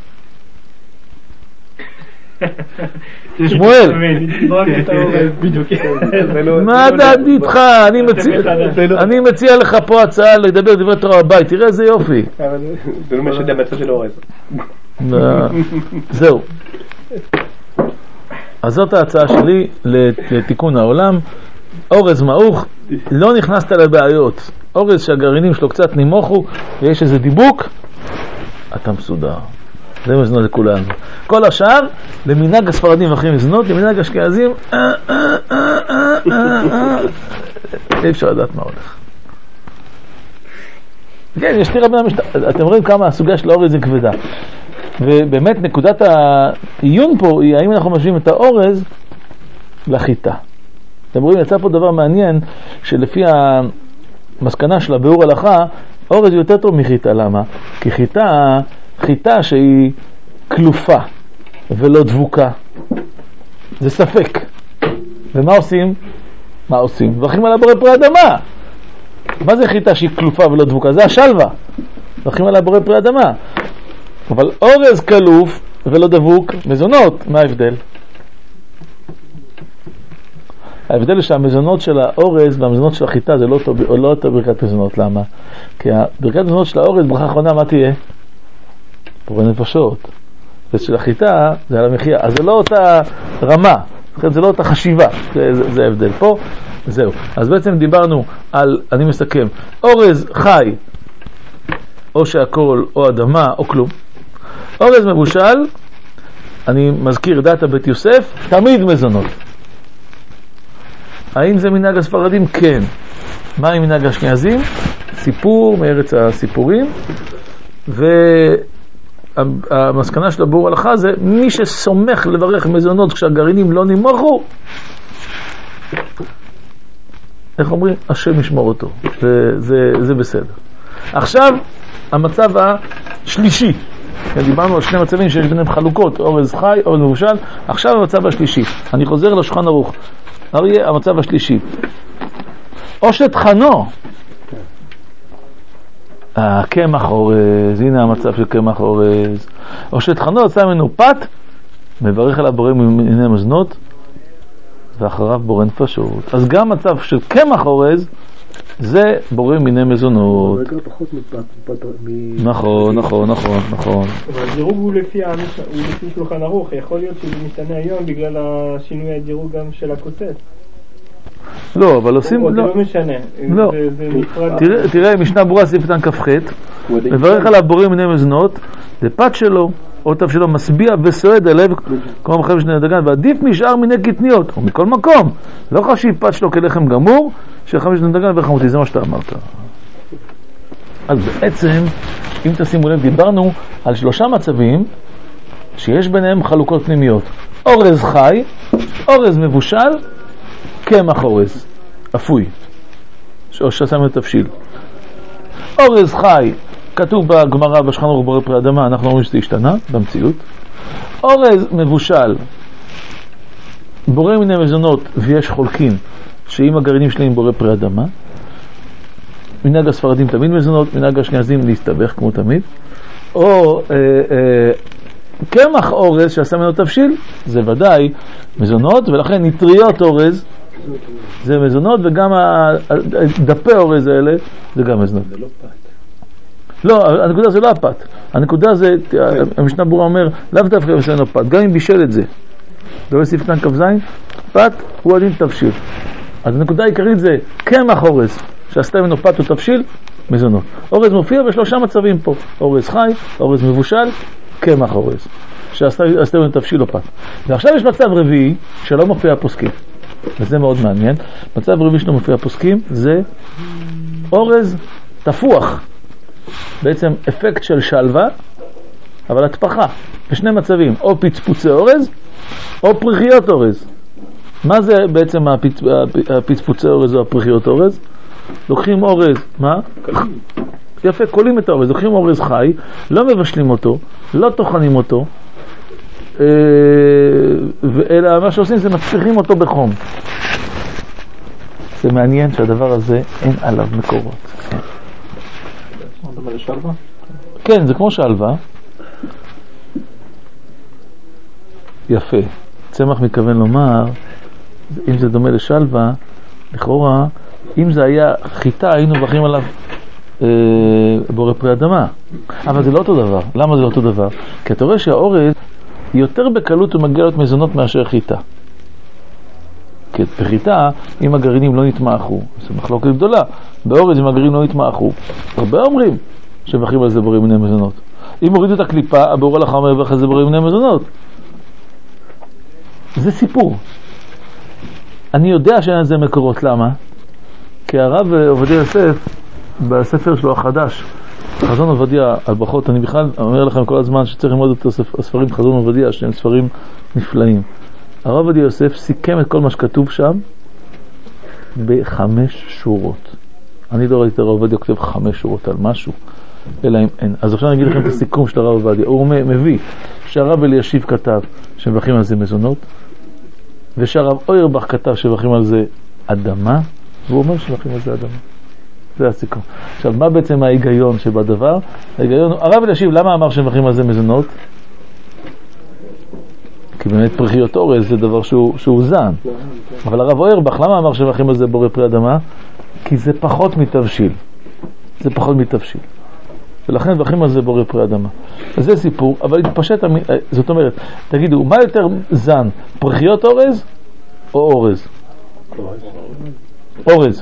שמואל, מה דעתי איתך? אני מציע לך פה הצעה לדבר דברי תורה בבית, תראה איזה יופי. זה לא משנה בצד של אורז. זהו. אז זאת ההצעה שלי לתיקון העולם. אורז מעוך, לא נכנסת לבעיות. אורז שהגרעינים שלו קצת נמוכו ויש איזה דיבוק, אתה מסודר. זה מזונות לכולנו. כל השאר, למנהג הספרדים ואחרים מזונות, למנהג אשכנזים, אי אפשר לדעת מה הולך. כן, יש תראה בין המשת... אתם רואים כמה הסוגיה של האורז היא כבדה. ובאמת נקודת העיון פה היא האם אנחנו משווים את האורז לחיטה. אתם רואים, יצא פה דבר מעניין, שלפי המסקנה של הביאור הלכה, אורז יותר טוב מחיטה. למה? כי חיטה... חיטה שהיא כלופה ולא דבוקה, זה ספק. ומה עושים? מה עושים? מברכים על הבורא פרי אדמה. מה זה חיטה שהיא כלופה ולא דבוקה? זה השלווה. מברכים על הבורא פרי אדמה. אבל אורז כלוף ולא דבוק, מזונות, מה ההבדל? ההבדל הוא שהמזונות של האורז והמזונות של החיטה זה לא אותו, לא אותו ברכת מזונות. למה? כי ברכת מזונות של האורז, ברכה האחרונה, מה תהיה? פורי נפשות. ושל החיטה זה על המחיה. אז זה לא אותה רמה, זה לא אותה חשיבה. זה, זה, זה ההבדל פה. זהו. אז בעצם דיברנו על, אני מסכם, אורז חי, או שהכל, או אדמה, או כלום. אורז מבושל, אני מזכיר דעת בית יוסף, תמיד מזונות. האם זה מנהג הספרדים? כן. מה עם מנהג האשכנזים? סיפור מארץ הסיפורים. והמסקנה של הביאור הלכה זה מי שסומך לברך מזונות כשהגרעינים לא נמוכו, איך אומרים? השם ישמור אותו. זה, זה, זה בסדר. עכשיו המצב השלישי, דיברנו על שני מצבים שיש ביניהם חלוקות, אורז חי, אורז מבושל. עכשיו המצב השלישי, אני חוזר לשולחן ערוך. אריה, המצב השלישי, או שטחנו, הקמח אורז, הנה המצב של קמח אורז, או שטחנו יצא ממנו פת, מברך על הבורא מיני מזונות ואחריו בורא נפשות. אז גם מצב של קמח אורז זה בורא מיני מזונות. נכון, נכון, נכון, נכון. אבל הדירוג הוא לפי שולחן ערוך, יכול להיות שזה משתנה היום בגלל השינוי הדירוג גם של הכותב. לא, אבל עושים... זה לא משנה. לא. תראה, משנה ברורה סעיף קטן כ"ח, מברך על הבורא מיני מזונות, זה פת שלו, או תו שלו משביע וסועד הלב, כמו בחיים שני דגן, ועדיף משאר מיני קטניות, ומכל מקום, לא חשיב פת שלו כלחם גמור, של חמש שני דגן וחמותי, זה מה שאתה אמרת. אז בעצם, אם תשימו לב, דיברנו על שלושה מצבים, שיש ביניהם חלוקות פנימיות. אורז חי, אורז מבושל, קמח אורז, אפוי, או ששם תבשיל. אורז חי, כתוב בגמרא בשולחן ערוך בורא פרי אדמה, אנחנו אומרים שזה השתנה במציאות. אורז מבושל, בורא מיני מזונות, ויש חולקים שאם הגרעינים שלהם בורא פרי אדמה. מנהג הספרדים תמיד מזונות, מנהג האשכנזים להסתבך כמו תמיד. או אה, אה, קמח אורז שעשה ממנו תבשיל, זה ודאי מזונות, ולכן נטריות אורז זה מזונות, וגם דפי אורז האלה זה גם מזונות. זה לא פת. לא, הנקודה זה לא הפת. הנקודה זה, המשנה ברורה אומר, לאו דווקא בסדר פת, גם אם בישל את זה. זה סעיף קטן כ"ז, פת הוא הדין תבשיל. אז הנקודה העיקרית זה קמח אורז שעשתה ממנו פת או תבשיל, מזונות. אורז מופיע בשלושה מצבים פה, אורז חי, אורז מבושל, קמח אורז שעשתה ממנו תבשיל או פת. ועכשיו יש מצב רביעי שלא מופיע פוסקים, וזה מאוד מעניין. מצב רביעי שלא מופיע פוסקים זה אורז תפוח, בעצם אפקט של שלווה אבל התפחה, בשני מצבים, או פצפוצי אורז או פריחיות אורז. מה זה בעצם הפצפוצי אורז או הפריחיות אורז? לוקחים אורז, מה? יפה, קולים את האורז, לוקחים אורז חי, לא מבשלים אותו, לא טוחנים אותו, אלא מה שעושים זה מצליחים אותו בחום. זה מעניין שהדבר הזה אין עליו מקורות. זה שלווה? כן, זה כמו שלווה. יפה. צמח מתכוון לומר, אם זה דומה לשלווה, לכאורה, אם זה היה חיטה, היינו מברכים עליו אה, בורא פרי אדמה. אבל זה לא אותו דבר. למה זה לא אותו דבר? כי אתה רואה שהאורז יותר בקלות הוא מגיע להיות מזונות מאשר חיטה. כי בחיטה, אם הגרעינים לא נתמעכו, זו מחלוקת גדולה. באורז, אם הגרעינים לא נתמעכו, הרבה אומרים שמברכים על זה בורא מיני מזונות. אם הורידו את הקליפה, הבורא לך אומר מברך על זה בורא מיני מזונות. זה סיפור. אני יודע שאין על זה מקורות. למה? כי הרב עובדיה יוסף, בספר שלו החדש, חזון עובדיה על ברכות, אני בכלל אומר לכם כל הזמן שצריך ללמוד את הספרים חזון עובדיה, שהם ספרים נפלאים. הרב עובדיה יוסף סיכם את כל מה שכתוב שם בחמש שורות. אני לא ראיתי את הרב עובדיה כותב חמש שורות על משהו, אלא אם אין. אז עכשיו אני אגיד לכם את הסיכום של הרב עובדיה. הוא מביא שהרב אלישיב כתב שמברכים על זה מזונות, ושהרב אוירבך כתב שמברכים על זה אדמה, והוא אומר שמברכים על זה אדמה. זה הסיכום. עכשיו, מה בעצם ההיגיון שבדבר? ההיגיון, הרב אלישיב, למה אמר שמברכים על זה מזונות? כי באמת פרחיות אורז זה דבר שהוא, שהוא זן. אבל הרב אוירבך, למה אמר שמברכים על זה בורא פרי אדמה? כי זה פחות מתבשיל. זה פחות מתבשיל. ולכן מברכים על זה בורא פרי אדמה. אז זה סיפור, אבל התפשט, זאת אומרת, תגידו, מה יותר זן? פרחיות אורז או אורז? אורז.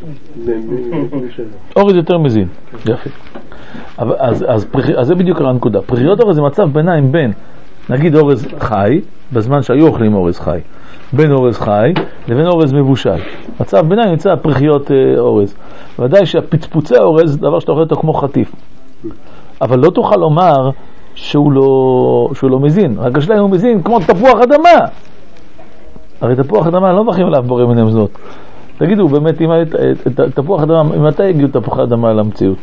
אורז יותר מזין. יפה. אז, אז, אז זה בדיוק הנקודה. פרחיות אורז זה מצב ביניים בין, נגיד אורז חי, בזמן שהיו אוכלים אורז חי, בין אורז חי לבין אורז מבושל. מצב ביניים נמצא פרחיות אורז. ודאי שהפצפוצי אורז זה דבר שאתה אוכל אותו כמו חטיף. אבל לא תוכל לומר שהוא לא, שהוא לא מזין. רק השאלה הוא מזין כמו תפוח אדמה. הרי תפוח אדמה לא מברכים עליו בורא מיני מזונות. תגידו, באמת, אם תפוח אדמה, מתי הגיעו תפוח אדמה למציאות?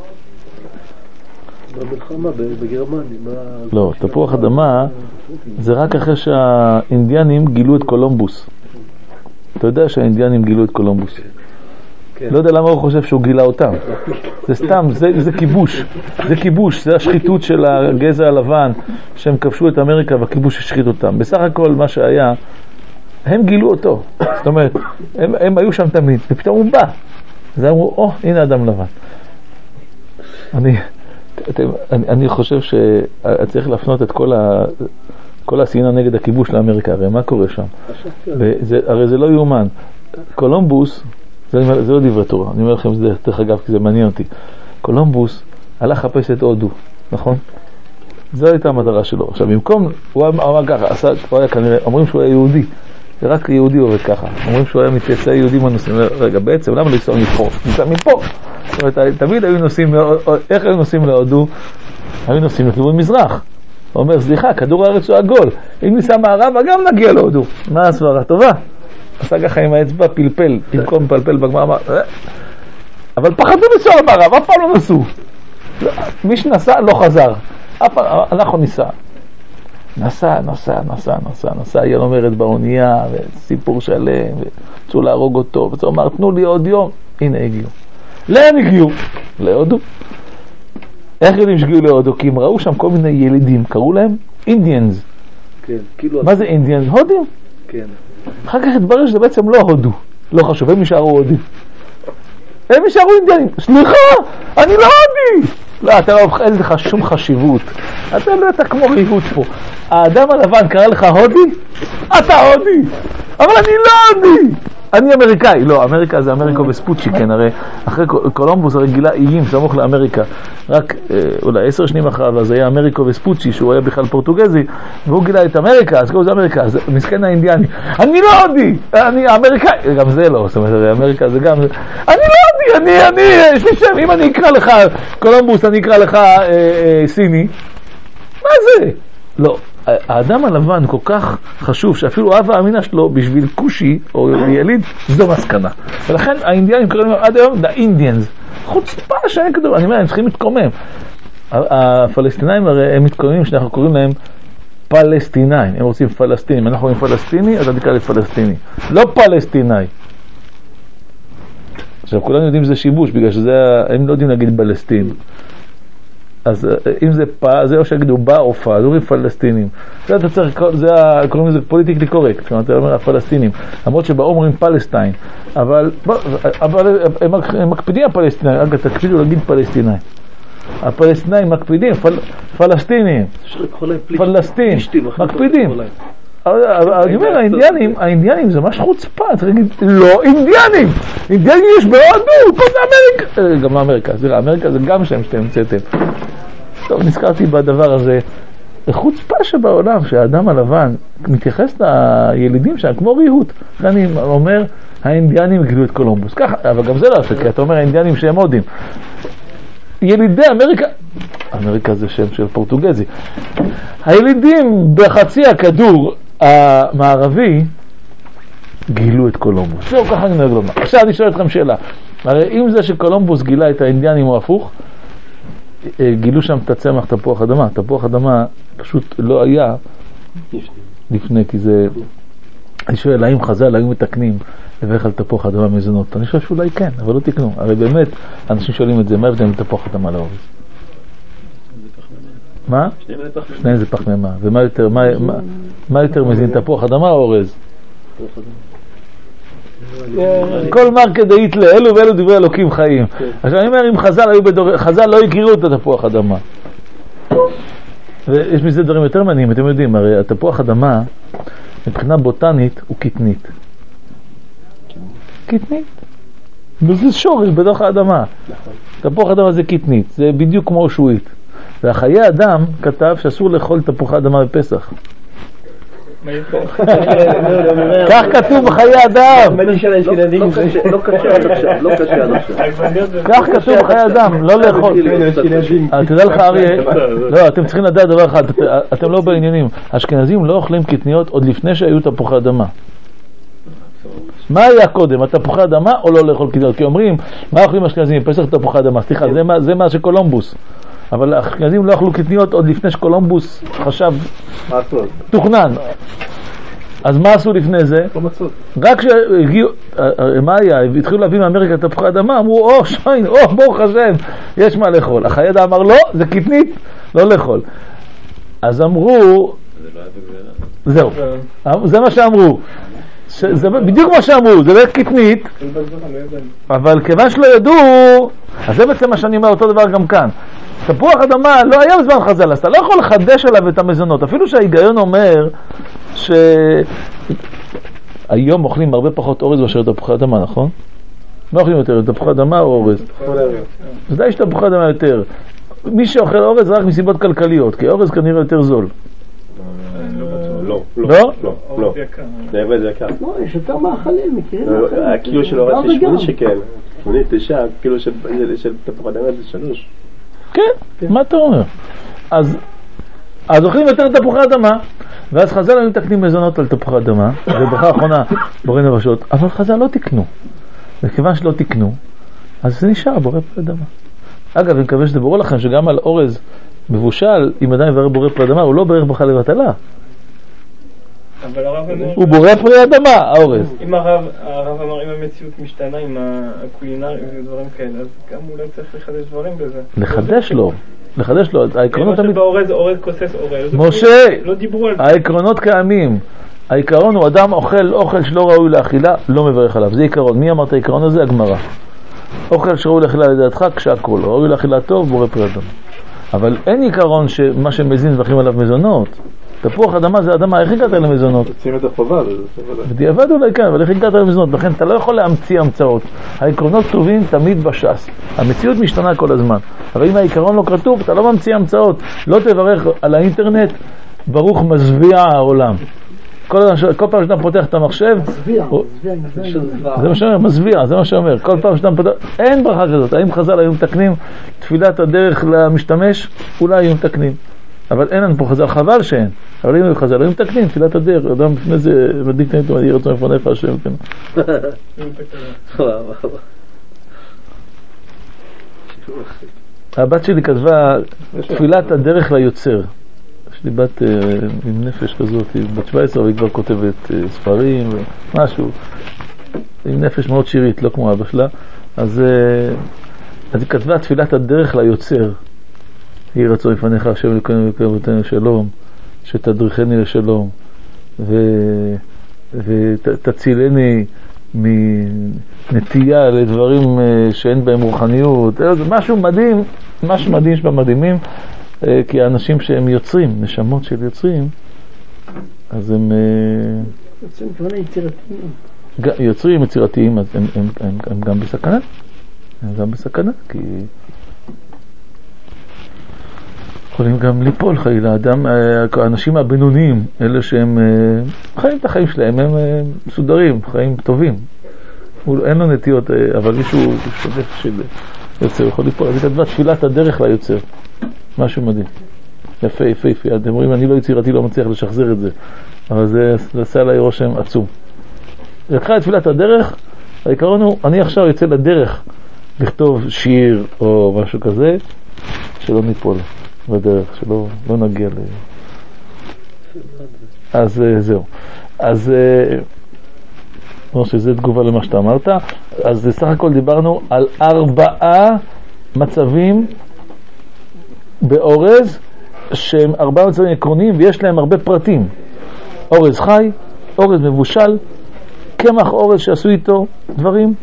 במלחמה, בגרמניה. לא, תפוח אדמה זה רק אחרי שהאינדיאנים גילו את קולומבוס. אתה יודע שהאינדיאנים גילו את קולומבוס. לא יודע למה הוא חושב שהוא גילה אותם. זה סתם, זה, זה כיבוש. זה כיבוש, זה השחיתות של הגזע הלבן שהם כבשו את אמריקה והכיבוש השחית אותם. בסך הכל מה שהיה, הם גילו אותו. זאת אומרת, הם, הם היו שם תמיד, ופתאום הוא בא. אז אמרו, או, oh, הנה אדם לבן. אני, אתם, אני, אני חושב שצריך להפנות את כל ה... כל הסינה נגד הכיבוש לאמריקה. הרי מה קורה שם? וזה, הרי זה לא יאומן. קולומבוס, זה, זה לא דברי תורה, אני אומר לכם, זה דרך אגב, כי זה מעניין אותי. קולומבוס הלך לחפש את הודו, נכון? זו הייתה המטרה שלו. עכשיו, במקום, הוא אמר ככה, עשה, הוא היה כנראה, אומרים שהוא היה יהודי, רק יהודי עובד ככה. אומרים שהוא היה מצאצאי יהודים הנוסעים. רגע, בעצם, למה לא לנסוע מפה? ניסע מפה. זאת אומרת, תמיד היו נוסעים, איך היו נוסעים להודו? היו נוסעים לכיוון מזרח. הוא אומר, סליחה, כדור הארץ הוא עגול. אם ניסע מערבה, גם נגיע להודו. מה הסברה? טובה. עשה ככה עם האצבע פלפל, במקום פלפל בגמר אמר, אבל פחדו לנסוע למערב, אף פעם לא נסעו. מי שנסע לא חזר. אנחנו ניסע. נסע, נסע, נסע, נסע, נסע, היא אומרת באונייה, וסיפור שלם, וצאו להרוג אותו, וצאו אמר, תנו לי עוד יום. הנה הגיעו. לאן הגיעו? להודו. איך יודעים שגיעו להודו? כי הם ראו שם כל מיני ילידים, קראו להם אינדיאנס. כן, כאילו... מה זה אינדיאנס? הודים. כן. אחר כך התברר שזה בעצם לא הודו. לא חשוב, הם נשארו הודים. הם נשארו אינדיאנים. סליחה, אני לא הודי. לא, אתה לא, אין לך שום חשיבות. אתה לא, אתה כמו ריהוט פה. האדם הלבן קרא לך הודי? אתה הודי. אבל אני לא הודי. אני אמריקאי. לא, אמריקה זה אמריקו וספוצ'י, כן, הרי אחרי קולומבוס הרי גילה איים סמוך לאמריקה. רק אה, אולי עשר שנים אחריו, אז היה אמריקו וספוצ'י, שהוא היה בכלל פורטוגזי, והוא גילה את אמריקה, אז קוראים זה אמריקה, אז מסכן האינדיאני. אני לא הודי, אני אמריקאי. גם זה לא, זאת אומרת, הרי אמריקה זה גם... אני לא הודי, אני, אני, יש לי שם, אם אני אקרא לך קולומבוס, אני אקרא לך אה, אה, סיני. מה זה? לא. האדם הלבן כל כך חשוב שאפילו אב האמינה שלו בשביל קושי או יליד זו מסקנה. ולכן האינדיאנים קוראים להם עד היום The Indians. חוצפה שאין כדור, אני אומר, הם צריכים להתקומם. הפלסטינאים הרי הם מתקוממים שאנחנו קוראים להם פלסטינאים, הם רוצים פלסטינים, אנחנו קוראים פלסטיני, אז אני אקרא לפלסטיני, לא פלסטינאי. עכשיו כולנו יודעים שזה שיבוש, בגלל שהם לא יודעים להגיד פלסטין. אז אם זה פה, זה או שיגידו בא או פה, אז אומרים פלסטינים. זה אתה צריך, זה קוראים לזה פוליטיקלי קורקט, כלומר אתה אומר הפלסטינים, למרות שבאו אומרים פלסטיין, אבל, אבל הם, הם מקפידים הפלסטינאים, אגב תקפידו להגיד פלסטינאים. הפלסטינאים מקפידים, פל, פלסטינים, פלסטין, מקפידים. אני אומר, האינדיאנים, האינדיאנים זה ממש חוצפה, צריך להגיד, לא אינדיאנים, אינדיאנים יש בהודו, פה זה אמריקה, גם אמריקה, סליחה, אמריקה זה גם שם שאתם המצאתם. טוב, נזכרתי בדבר הזה, חוצפה שבעולם, שהאדם הלבן מתייחס לילידים שם, כמו ריהוט, אני אומר, האינדיאנים גילו את קולומבוס, ככה, אבל גם זה לא עושה, כי אתה אומר, האינדיאנים שהם הודים. ילידי אמריקה, אמריקה זה שם של פורטוגזי, הילידים בחצי הכדור המערבי גילו את קולומבוס. זהו, ככה אני נוהג לומר. עכשיו אני שואל אתכם שאלה, הרי אם זה שקולומבוס גילה את האינדיאנים הוא הפוך, גילו שם את הצמח תפוח אדמה, תפוח אדמה פשוט לא היה לפני, כי זה, אני שואל, האם חז"ל היו מתקנים לברך על תפוח אדמה מזונות? אני חושב שאולי כן, אבל לא תקנו. הרי באמת, אנשים שואלים את זה, מה הבדל מתפוח אדמה לאורז? מה? שניהם זה פחמימה. ומה יותר, מה, מה, מה יותר מזין, תפוח אדמה או אורז? כל מר כדאית לאלו ואלו דברי אלוקים חיים. עכשיו אני אומר, אם חז"ל היו בדור, חז"ל לא הכירו את התפוח אדמה. ויש מזה דברים יותר מעניינים, אתם יודעים, הרי התפוח אדמה מבחינה בוטנית הוא קטנית. קטנית. וזה שורש בתוך האדמה. תפוח אדמה זה קטנית, זה בדיוק כמו שועית. והחיי אדם כתב שאסור לאכול תפוח אדמה בפסח. כך כתוב בחיי אדם. לא קשה עד עכשיו, לא קשה עד עכשיו. כך כתוב בחיי אדם, לא לאכול. תדע לך אריה, לא, אתם צריכים לדעת דבר אחד, אתם לא בעניינים. אשכנזים לא אוכלים קטניות עוד לפני שהיו תפוחי אדמה. מה היה קודם, התפוחי אדמה או לא לאכול קטניות? כי אומרים, מה אוכלים אשכנזים? פסח תפוחי אדמה, סליחה, זה מה שקולומבוס. אבל האשכנזים לא אכלו קטניות עוד לפני שקולומבוס חשב תוכנן. אז מה עשו לפני זה? רק כשהגיעו, מה היה? התחילו להביא מאמריקה תפוחי אדמה, אמרו, או שיין, או ברוך השם, יש מה לאכול. החיי אדם אמר, לא, זה קטנית, לא לאכול. אז אמרו, זהו, זה מה שאמרו. זה בדיוק מה שאמרו, זה לא קטנית, אבל כיוון שלא ידעו, אז זה בעצם מה שאני אומר, אותו דבר גם כאן. תפוח אדמה לא היה בזמן חז"ל, אז אתה לא יכול לחדש עליו את המזונות, אפילו שההיגיון אומר שהיום אוכלים הרבה פחות אורז מאשר תפוחי אדמה, נכון? לא אוכלים יותר, תפוחי אדמה או אורז? אז די שתפוחי אדמה יותר. מי שאוכל אורז רק מסיבות כלכליות, כי אורז כנראה יותר זול. לא, לא? לא, לא. זה עבד זה יקר. לא, יש יותר מאכלים, מכירים? הקילו של אורז זה שמונה שקל. שמונה תשע, קילו של תפוח אדמה זה שלוש. כן, מה אתה אומר? אז אז אוכלים יותר תפוחי אדמה, ואז חז"ל היו מתקנים מזונות על תפוחי אדמה, ובברכה האחרונה בורא נפשות, אבל חז"ל לא תקנו. וכיוון שלא תקנו, אז זה נשאר בורא פרי אדמה. אגב, אני מקווה שזה ברור לכם שגם על אורז מבושל, אם עדיין יברר בורא פרי אדמה, הוא לא ברך ברכה לבטלה. הוא בורא פרי אדמה, האורז. אם הרב אמר, אם המציאות משתנה עם הקולינריה ודברים כאלה, אז גם אולי צריך לחדש דברים בזה. לחדש לו, לחדש לו, העקרונות תמיד... באורז, אורז כוסס אורז. משה, לא דיברו על זה. העקרונות קיימים. העיקרון הוא אדם אוכל אוכל שלא ראוי לאכילה, לא מברך עליו. זה עיקרון. מי אמר את העיקרון הזה? הגמרא. אוכל שראוי לאכילה לדעתך, כשהכל. ראוי לאכילה טוב, בורא פרי אדמה. אבל אין עיקרון שמה שמזין מברכים עליו מזונות. תפוח אדמה זה אדמה, איך הגעת למזונות? תוצאים את החובה. בדיעבד אולי כן, אבל איך הגעת למזונות? לכן אתה לא יכול להמציא המצאות. העקרונות כתובים תמיד בש"ס. המציאות משתנה כל הזמן. אבל אם העיקרון לא כתוב, אתה לא ממציא המצאות. לא תברך על האינטרנט, ברוך מזוויע העולם. כל, כל פעם שאתה פותח את המחשב, מזוויע, הוא... מזוויע, זה מה שאומר, מזוויע, זה מה שאומר. כל פעם שאתה פותח, אין ברכה כזאת. האם חז"ל היו מתקנים תפילת הדרך למשתמש? אולי היו מתקנים. אבל אין לנו פה חז"ל, חבל שאין. אבל אם היו חז"ל, היו מתקנים תפילת הדרך. אדם לפני זה מדליק נתנו, אני רצון לפניך השם. הבת שלי כתבה תפילת הדרך ליוצר. יש לי בת עם נפש כזאת, היא בת שבע עשרה והיא כבר כותבת ספרים ומשהו, עם נפש מאוד שירית, לא כמו אבא שלה. אז, אז היא כתבה תפילת הדרך ליוצר. יהי רצון לפניך השם אלוקינו ואלוקי לשלום, שתדריכני לשלום ו... ותצילני מנטייה לדברים שאין בהם רוחניות. זה משהו מדהים, משהו מדהים שבמדהימים, כי האנשים שהם יוצרים, נשמות של יוצרים, אז הם יוצרים כוונה יצירתיים. יוצרים יצירתיים, אז הם, הם, הם, הם גם בסכנה. הם גם בסכנה, כי יכולים גם ליפול חייל. האדם, האנשים הבינוניים, אלה שהם חיים את החיים שלהם, הם מסודרים, חיים טובים. אין לו נטיות, אבל מישהו שודף של יוצר יכול ליפול. אז היא כתבה תפילת הדרך ליוצר. משהו מדהים. יפה, יפה, יפה. אתם רואים, אני לא יצירתי, לא מצליח לשחזר את זה. אבל זה עשה עליי רושם עצום. לקחה את תפילת הדרך, העיקרון הוא, אני עכשיו יוצא לדרך לכתוב שיר או משהו כזה, שלא ניפול בדרך, שלא לא נגיע ל... אז זהו. אז כמו שזה תגובה למה שאתה אמרת, אז סך הכל דיברנו על ארבעה מצבים באורז, שהם ארבעה מצבים עקרוניים ויש להם הרבה פרטים. אורז חי, אורז מבושל, קמח אורז שעשו איתו דברים,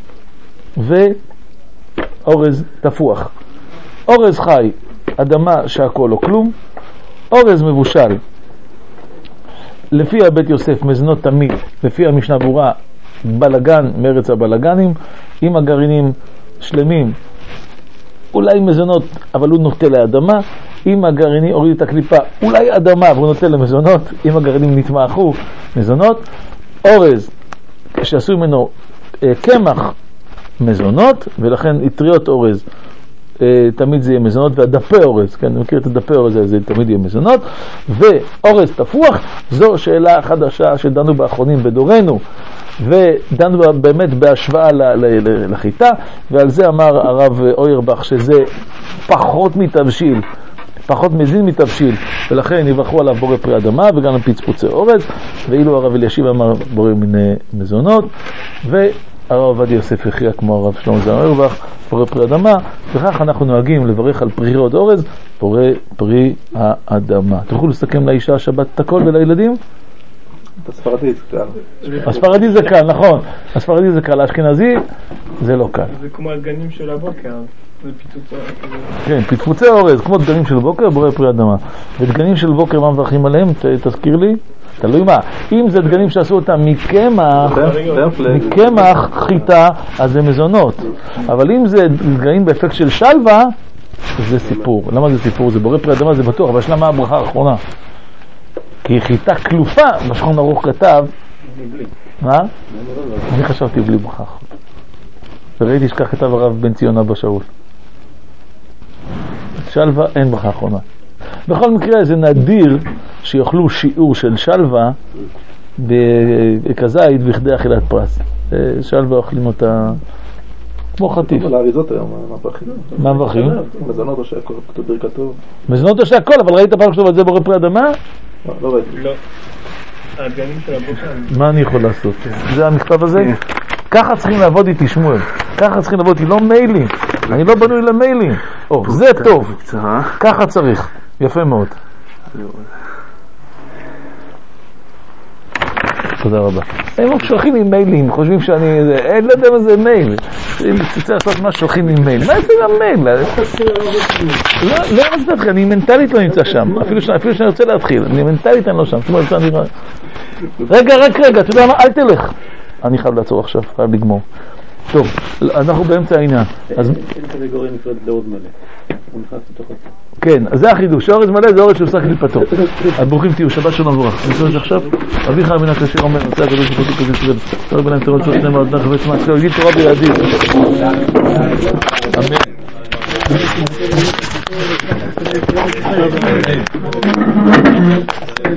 ואורז תפוח. אורז חי, אדמה שהכל או כלום. אורז מבושל, לפי הבית יוסף מזונות תמיד, לפי המשנה ברורה בלגן מארץ הבלגנים, עם הגרעינים שלמים, אולי מזונות אבל הוא נוטה לאדמה. אם הגרעינים הוריד את הקליפה, אולי אדמה והוא נוטה למזונות. אם הגרעינים נתמעכו, מזונות. אורז שעשו ממנו אה, קמח, מזונות, ולכן יטריות אורז אה, תמיד זה יהיה מזונות, והדפי אורז, כן, אני מכיר את הדפי אורז, זה תמיד יהיה מזונות. ואורז תפוח, זו שאלה חדשה שדנו באחרונים בדורנו, ודנו באמת בהשוואה ל- ל- ל- לחיטה, ועל זה אמר הרב אוירבך שזה פחות מתבשיל, פחות מזין מתבשיל, ולכן יבחרו עליו בורא פרי אדמה וגם פצפוצי אורז, ואילו הרב אלישיב אמר בורא מיני מזונות, והרב עובדיה יוסף הכריע כמו הרב שלמה זלמן אוירבך בורא פרי אדמה. וכך אנחנו נוהגים לברך על פרירות אורז, בורא פרי האדמה. תוכלו לסכם לאישה השבת את הכל ולילדים? הספרדי זה קל. הספרדי זה קל, נכון. הספרדי זה קל, האשכנזי זה לא קל. זה כמו הדגנים של הבוקר. כן, פצפוצי אורז, כמו דגנים של בוקר, בורא פרי אדמה. ודגנים של בוקר, מה מברכים עליהם? תזכיר לי? תלוי מה. אם זה דגנים שעשו אותם מקמח, מקמח חיטה, אז זה מזונות. אבל אם זה דגנים באפקט של שלווה, זה סיפור. למה זה סיפור? זה בורא פרי אדמה, זה בטוח, אבל יש למה הברכה האחרונה? כי חיטה כלופה, בשכון ערוך כתב, מה? אני חשבתי בלי ברכה. וראיתי שכך כתב הרב בן ציון אבא שאול. שלווה אין ברכה האחרונה. בכל מקרה זה נדיר שיאכלו שיעור של שלווה בכזית בכדי אכילת פרס. שלווה אוכלים אותה כמו חטיף. על האריזות היום, מה מברכים? מה מברכים? מזונות או שהכל, כתוב ברכתו. מזונות או שהכל, אבל ראית פעם כתוב על זה בורא פרי אדמה? לא ראיתי. לא. הדגנים של הבוקר. מה אני יכול לעשות? זה המכתב הזה? ככה צריכים לעבוד איתי שמואל, ככה צריכים לעבוד איתי, לא מיילים, אני לא בנוי למיילים. או, זה טוב, ככה צריך, יפה מאוד. תודה רבה. הם שולחים לי מיילים, חושבים שאני, אין לא יודע מה זה מייל, אם תצא לעשות מה שולחים לי מייל, מה זה גם מייל? לא, לא רציתי להתחיל, אני מנטלית לא נמצא שם, אפילו שאני רוצה להתחיל, אני מנטלית אני לא שם. רגע, רק רגע, אתה יודע מה, אל תלך. אני חייב לעצור עכשיו, חייב לגמור. טוב, אנחנו באמצע העניין. אין כזה גורם נפרד לאורז מלא. הוא נכנס לתוך זה. כן, אז זה החידוש. אורז מלא זה אורז שהופסק קליפתו. אז ברוכים תהיו, שבת שלום וברכה. אני חושב שעכשיו, אביך אבינה כאשר אומר, נצא הגדול שפוטו כזה ישראל. תודה ביניים תורות שלוש נאמר, עד נחווה צמח, להגיד תורה בידיד. אמן.